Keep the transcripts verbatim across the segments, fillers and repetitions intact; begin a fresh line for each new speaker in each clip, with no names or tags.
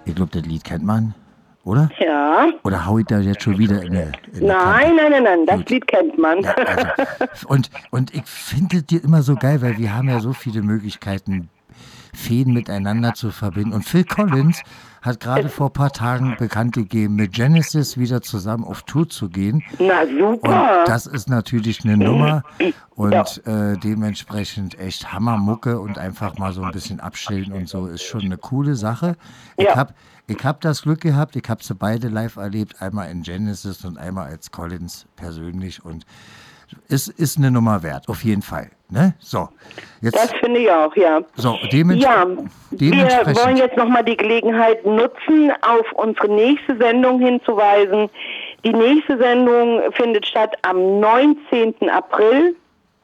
Ich glaube, das Lied kennt man, oder?
Ja.
Oder hau ich da jetzt schon wieder in eine... In
nein, nein, nein, nein, das
Gut.
Lied kennt man.
Ja, also, und, und ich finde dir immer so geil, weil wir haben ja so viele Möglichkeiten, Fäden miteinander zu verbinden. Und Phil Collins hat gerade vor ein paar Tagen bekannt gegeben, mit Genesis wieder zusammen auf Tour zu gehen.
Na super.
Und das ist natürlich eine Nummer und ja. äh, dementsprechend echt Hammermucke und einfach mal so ein bisschen abschillen und so ist schon eine coole Sache. Ich
ja.
habe ich hab das Glück gehabt, ich habe sie beide live erlebt, einmal in Genesis und einmal als Collins persönlich und es ist eine Nummer wert, auf jeden Fall. Ne? So, jetzt,
das finde ich auch, ja.
So, dements-
ja,
dementsprechend.
Wir wollen jetzt nochmal die Gelegenheit nutzen, auf unsere nächste Sendung hinzuweisen. Die nächste Sendung findet statt am neunzehnten April,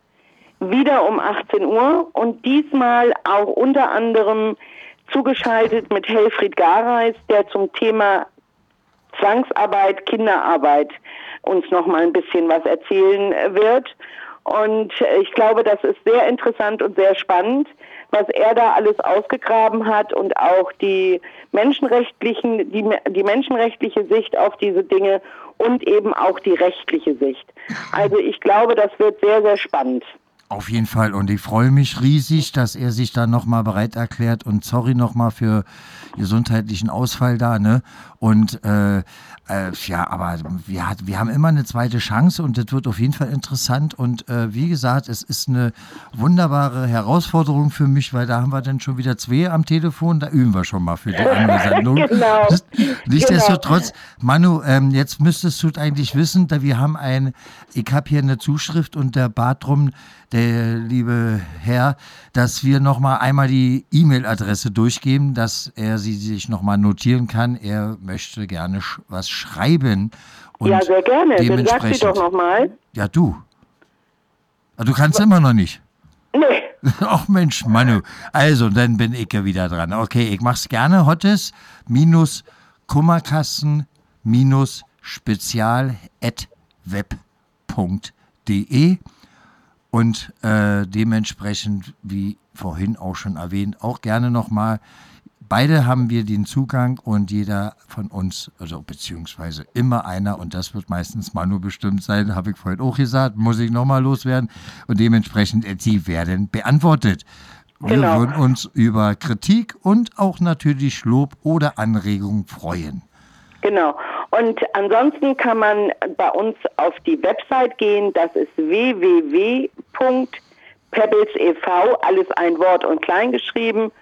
wieder um achtzehn Uhr und diesmal auch unter anderem zugeschaltet mit Helfried Gareis, der zum Thema Zwangsarbeit, Kinderarbeit uns noch mal ein bisschen was erzählen wird. Und ich glaube, das ist sehr interessant und sehr spannend, was er da alles ausgegraben hat und auch die menschenrechtlichen, die, die menschenrechtliche Sicht auf diese Dinge und eben auch die rechtliche Sicht. Also ich glaube, das wird sehr, sehr spannend.
Auf jeden Fall und ich freue mich riesig, dass er sich da nochmal bereit erklärt und sorry nochmal für gesundheitlichen Ausfall da, ne? Und äh, äh, ja, aber wir, hat, wir haben immer eine zweite Chance und das wird auf jeden Fall interessant und äh, wie gesagt, es ist eine wunderbare Herausforderung für mich, weil da haben wir dann schon wieder zwei am Telefon, da üben wir schon mal für die andere Sendung.
Genau.
Nichtsdestotrotz, Manu, ähm, jetzt müsstest du eigentlich wissen, da wir haben ein, ich habe hier eine Zuschrift und der bat drum, der liebe Herr, dass wir nochmal einmal die E-Mail-Adresse durchgeben, dass er sie sich nochmal notieren kann. Er möchte gerne sch- was schreiben. Und
ja, sehr gerne. Dann sag sie doch nochmal.
Ja, du. Du kannst Was? immer noch nicht.
Nee.
Ach Mensch, Manu. Also, dann bin ich ja wieder dran. Okay, ich mach's gerne. Hottes minus Kummerkasten minus spezial at web punkt de. Und äh, dementsprechend, wie vorhin auch schon erwähnt, auch gerne nochmal, beide haben wir den Zugang und jeder von uns, also beziehungsweise immer einer, und das wird meistens Manu bestimmt sein, habe ich vorhin auch gesagt, muss ich nochmal loswerden und dementsprechend, die werden beantwortet. Wir
genau.
würden uns über Kritik und auch natürlich Lob oder Anregungen freuen.
Genau. Und ansonsten kann man bei uns auf die Website gehen. Das ist w w w punkt pebbles e v, alles ein Wort und klein geschrieben,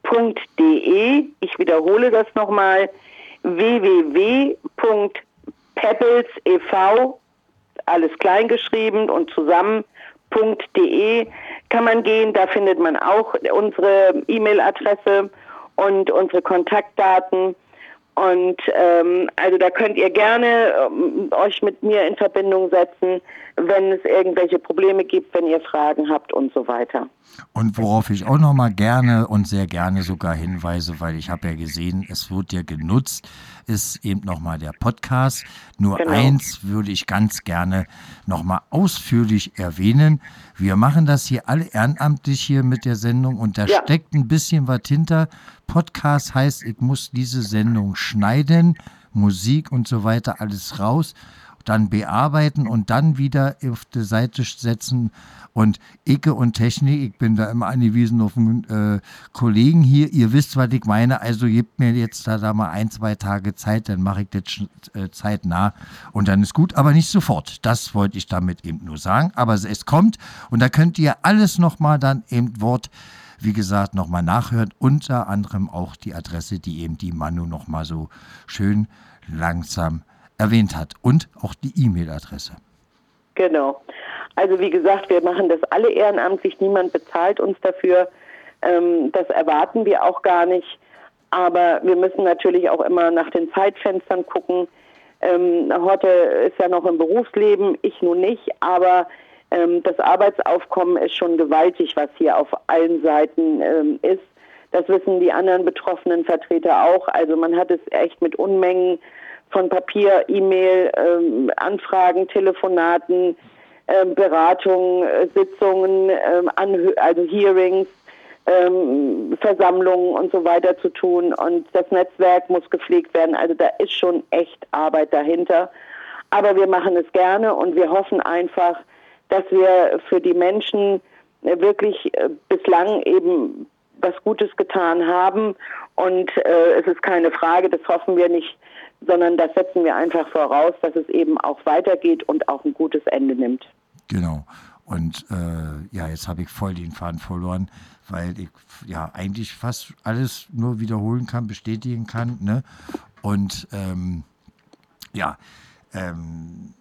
.de. Ich wiederhole das nochmal. w w w punkt pebbles e v, alles klein geschrieben und zusammen, .de kann man gehen. Da findet man auch unsere E-Mail-Adresse und unsere Kontaktdaten. Und ähm, also da könnt ihr gerne ähm, euch mit mir in Verbindung setzen, wenn es irgendwelche Probleme gibt, wenn ihr Fragen habt und so weiter.
Und worauf ich auch nochmal gerne und sehr gerne sogar hinweise, weil ich habe ja gesehen, es wird ja genutzt, ist eben nochmal der Podcast. Nur genau. Eins würde ich ganz gerne nochmal ausführlich erwähnen. Wir machen das hier alle ehrenamtlich hier mit der Sendung und da ja. steckt ein bisschen was hinter. Podcast heißt, ich muss diese Sendung schneiden, Musik und so weiter, alles raus, dann bearbeiten und dann wieder auf die Seite setzen. Und Icke und Technik, ich bin da immer angewiesen auf einen äh, Kollegen hier. Ihr wisst, was ich meine. Also gebt mir jetzt da, da mal ein, zwei Tage Zeit, dann mache ich das äh, zeitnah und dann ist gut, aber nicht sofort. Das wollte ich damit eben nur sagen. Aber es, es kommt und da könnt ihr alles nochmal dann eben Wort, wie gesagt, nochmal nachhören. Unter anderem auch die Adresse, die eben die Manu nochmal so schön langsam erwähnt hat. Und auch die E-Mail-Adresse.
Genau. Also wie gesagt, wir machen das alle ehrenamtlich, niemand bezahlt uns dafür, ähm, das erwarten wir auch gar nicht, aber wir müssen natürlich auch immer nach den Zeitfenstern gucken. Ähm, Horte ist ja noch im Berufsleben, ich nun nicht, aber ähm, das Arbeitsaufkommen ist schon gewaltig, was hier auf allen Seiten ähm, ist. Das wissen die anderen betroffenen Vertreter auch, also man hat es echt mit Unmengen von Papier, E-Mail, ähm, Anfragen, Telefonaten, Ähm, Beratungen, äh, Sitzungen, ähm, Anhö- also Hearings ähm, Versammlungen und so weiter zu tun. Und das Netzwerk muss gepflegt werden. Also da ist schon echt Arbeit dahinter. Aber wir machen es gerne und wir hoffen einfach, dass wir für die Menschen wirklich äh, bislang eben was Gutes getan haben. Und äh, es ist keine Frage, das hoffen wir nicht, sondern das setzen wir einfach voraus, dass es eben auch weitergeht und auch ein gutes Ende nimmt.
Genau. Und äh, ja, jetzt habe ich voll den Faden verloren, weil ich ja eigentlich fast alles nur wiederholen kann, bestätigen kann. Ne? Und ähm, ja, ähm,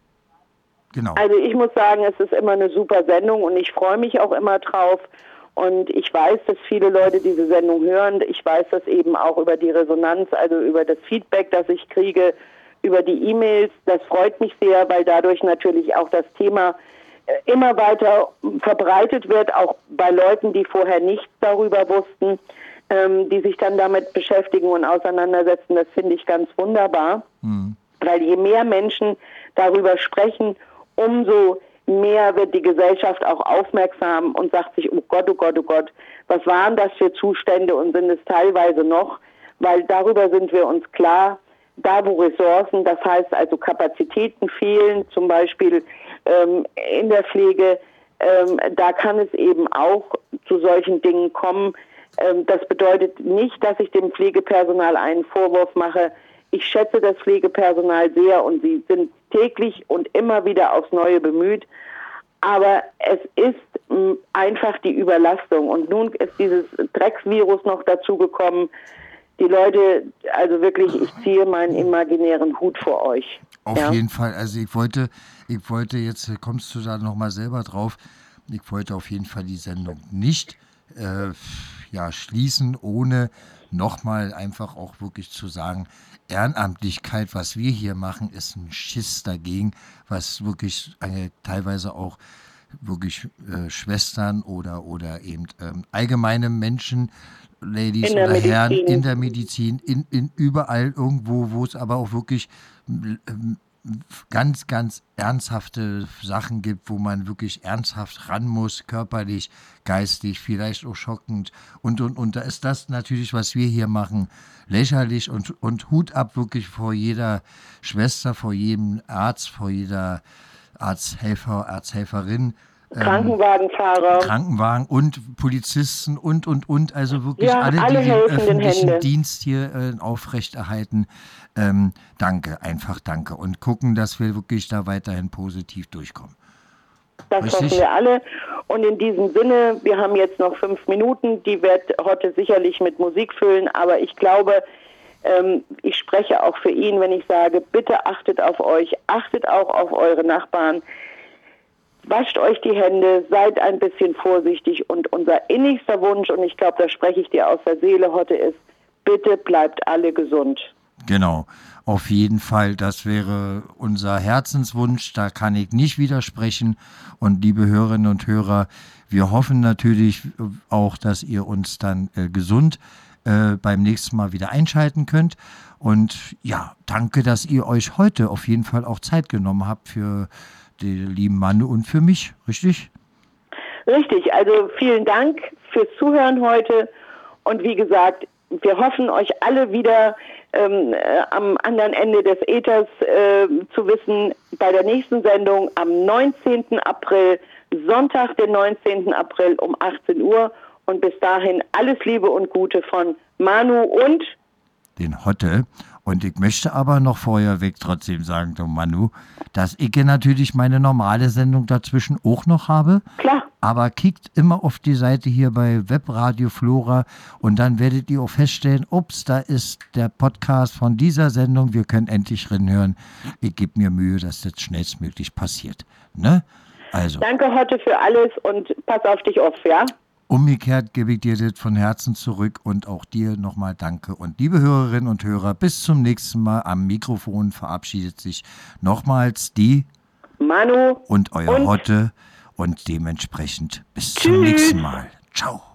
genau.
Also ich muss sagen, es ist immer eine super Sendung und ich freue mich auch immer drauf. Und ich weiß, dass viele Leute diese Sendung hören. Ich weiß das eben auch über die Resonanz, also über das Feedback, das ich kriege, über die E-Mails. Das freut mich sehr, weil dadurch natürlich auch das Thema immer weiter verbreitet wird, auch bei Leuten, die vorher nichts darüber wussten, ähm, die sich dann damit beschäftigen und auseinandersetzen. Das finde ich ganz wunderbar, mhm. weil je mehr Menschen darüber sprechen, umso mehr wird die Gesellschaft auch aufmerksam und sagt sich, oh Gott, oh Gott, oh Gott, was waren das für Zustände und sind es teilweise noch, weil darüber sind wir uns klar, da wo Ressourcen, das heißt also Kapazitäten fehlen, zum Beispiel ähm, in der Pflege, ähm, da kann es eben auch zu solchen Dingen kommen. Ähm, das bedeutet nicht, dass ich dem Pflegepersonal einen Vorwurf mache. Ich schätze das Pflegepersonal sehr und sie sind täglich und immer wieder aufs Neue bemüht. Aber es ist mh, einfach die Überlastung. Und nun ist dieses Drecksvirus noch dazugekommen. Die Leute, also wirklich, ich ziehe meinen imaginären Hut vor euch.
Auf ja? jeden Fall. Also ich wollte, ich wollte jetzt, kommst du da nochmal selber drauf, ich wollte auf jeden Fall die Sendung nicht äh, ja, schließen, ohne nochmal einfach auch wirklich zu sagen, Ehrenamtlichkeit, was wir hier machen, ist ein Schiss dagegen, was wirklich äh, teilweise auch wirklich äh, Schwestern oder, oder eben ähm, allgemeine Menschen, Ladies oder Medizin. Herren in der Medizin, in, in überall irgendwo, wo es aber auch wirklich ähm, ganz, ganz ernsthafte Sachen gibt, wo man wirklich ernsthaft ran muss, körperlich, geistig, vielleicht auch schockend und, und, und da ist das natürlich, was wir hier machen, lächerlich und, und Hut ab wirklich vor jeder Schwester, vor jedem Arzt, vor jeder Arzthelfer, Arzthelferin,
Krankenwagenfahrer.
Krankenwagen und Polizisten und, und, und. Also wirklich
ja,
alle,
alle
die den öffentlichen
Hände.
Dienst hier äh, aufrechterhalten. Ähm, danke, einfach danke. Und gucken, dass wir wirklich da weiterhin positiv durchkommen.
Das Richtig? hoffen wir alle. Und in diesem Sinne, wir haben jetzt noch fünf Minuten. Die wird heute sicherlich mit Musik füllen. Aber ich glaube, ähm, ich spreche auch für ihn, wenn ich sage, bitte achtet auf euch, achtet auch auf eure Nachbarn. Wascht euch die Hände, seid ein bisschen vorsichtig und unser innigster Wunsch, und ich glaube, da spreche ich dir aus der Seele heute, ist, bitte bleibt alle gesund.
Genau, auf jeden Fall, das wäre unser Herzenswunsch, da kann ich nicht widersprechen. Und liebe Hörerinnen und Hörer, wir hoffen natürlich auch, dass ihr uns dann äh, gesund äh, beim nächsten Mal wieder einschalten könnt. Und ja, danke, dass ihr euch heute auf jeden Fall auch Zeit genommen habt für den lieben Manu und für mich, richtig?
Richtig, also vielen Dank fürs Zuhören heute und wie gesagt, wir hoffen euch alle wieder ähm, äh, am anderen Ende des Äthers äh, zu wissen bei der nächsten Sendung am neunzehnten April, Sonntag, den neunzehnten April um achtzehn Uhr und bis dahin alles Liebe und Gute von Manu und
den Hotte. Und ich möchte aber noch vorherweg trotzdem sagen, du Manu, dass ich natürlich meine normale Sendung dazwischen auch noch habe.
Klar.
Aber kickt immer auf die Seite hier bei Webradio Flora und dann werdet ihr auch feststellen, ups, da ist der Podcast von dieser Sendung, wir können endlich reinhören. Ich gebe mir Mühe, dass das schnellstmöglich passiert. Ne? Also.
Danke heute für alles und pass auf dich auf, ja?
Umgekehrt gebe ich dir das von Herzen zurück und auch dir nochmal danke. Und liebe Hörerinnen und Hörer, bis zum nächsten Mal. Am Mikrofon verabschiedet sich nochmals die
Manu
und euer und Hotte und dementsprechend bis Tschüss. Zum nächsten Mal. Ciao.